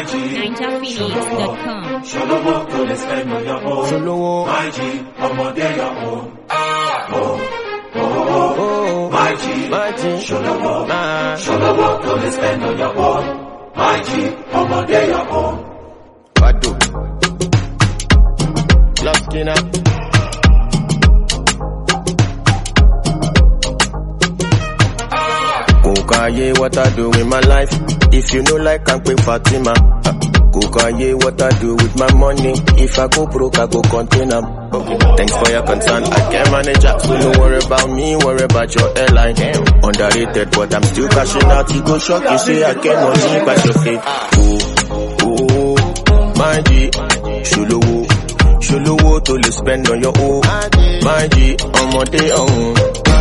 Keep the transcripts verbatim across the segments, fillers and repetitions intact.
My G, ninja phoenix dot com. Sholowo, to the spend on your own. Sholowo. My G, ọmọdé your own. Oh, oh, oh. My G, My G. Sholowo, Ah. Sholowo, to the spend on your own. My G, ọmọdé your own. Badu. Love Skinner. Kukaye, what I do with my life. If you know like I'm quick Fatima. Kukaye, what I do with my money. If I go broke, I go contain them. Okay. Thanks for your concern. I can manage up. So don't worry about me, worry about your airline. Underrated, but I'm still cashing out. You go shock, you say I get money, but your faith. Oh, oh, my G, Sholowo. Sholowo to the spend on your own. My G, ọmọdé ọ̀hún.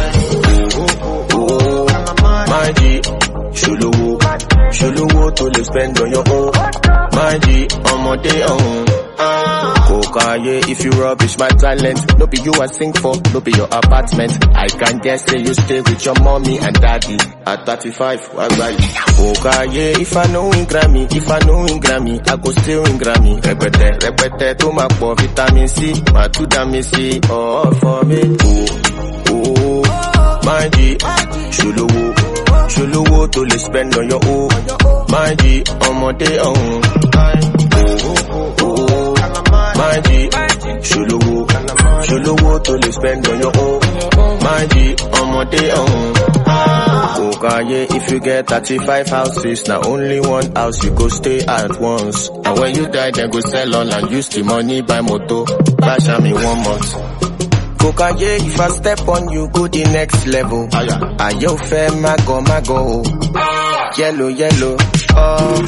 My G, Sholowo. Sholowo to the spend on your own. My G, ọmọdé ọ̀hún. Kokaye, if you rubbish my talent, no be you I sing for, no be your apartment. I can guess say you stay with your mommy and daddy. At thirty-five, why buy? Kokaye, if I know in Grammy, if I know in Grammy, I go still in Grammy. Repete, repete, to my poor vitamin C, my two damn C, all for me. Oh, oh, my G, Sholowo. Sholowo to the spend on your own. My G, ọmọdé ọ̀hún. Oh, oh, my G, Sholowo. Sholowo to the spend on your own. My G, ọmọdé ọ̀hún. Kokaye, if you get thirty-five houses, now only one house you go stay at once. And when you die, then go sell all and use the money buy motor. Bash me one month. Kokaye, if I step on you, go the next level. Ayo fe mago mago. Yellow, yellow. Oh.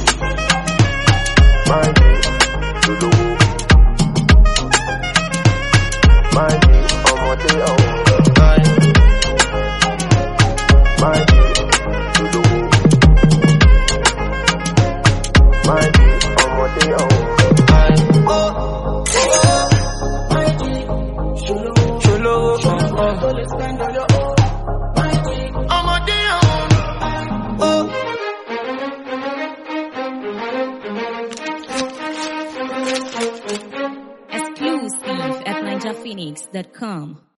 My G, Sholowo. My G, ọmọdé ọ̀hún. My G, Sholowo. My G, ọmọdé ọ̀hún. Exclusive at ninja phoenix dot com.